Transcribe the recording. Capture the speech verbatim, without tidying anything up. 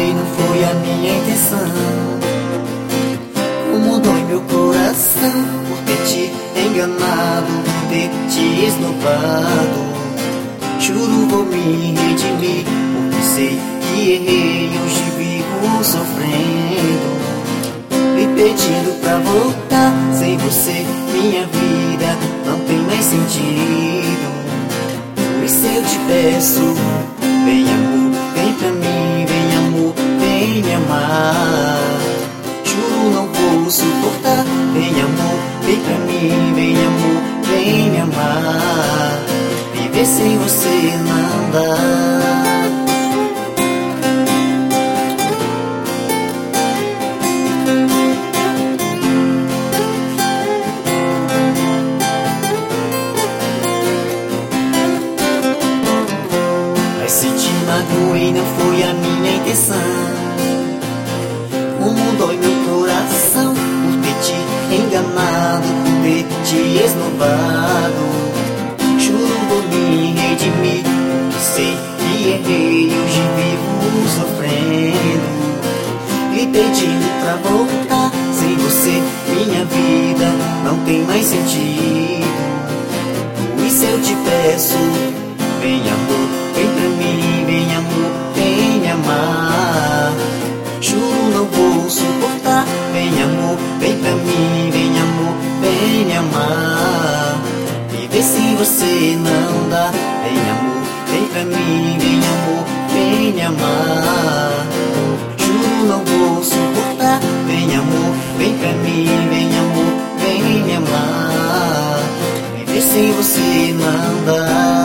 magoei, não foi a minha intenção. Como dói meu coração por ter te enganado, por ter te esnobado. Juro vou me redimir, porque sei que errei, hoje vivo sofrendo, me pedindo pra voltar. Sem você minha vida não tem mais sentido. Por isso eu te peço, vem amor, vem pra mim, vem amor, vem me amar. Juro não vou suportar, vem amor, vem pra mim, vem amor, vem me amar. Viver sem você não dá. Mas se te magoei, não foi a minha intenção. Como dói meu coração por ter te enganado, por ter te esnobado. Juro vou me redimir, porque sei que errei, hoje vivo sofrendo, me pedindo pra voltar. Sem você minha vida não tem mais sentido. Por isso eu te peço, vem amor, vem pra mim, vem amor, vem me amar. Juro não vou suportar, vem amor, vem pra mim, vem amor, vem me amar. Viver sem você não dá, vem amor, vem pra mim, vem amor, vem me amar. Juro não vou suportar, vem amor, vem pra mim, vem amor, vem me amar. Viver sem você não dá.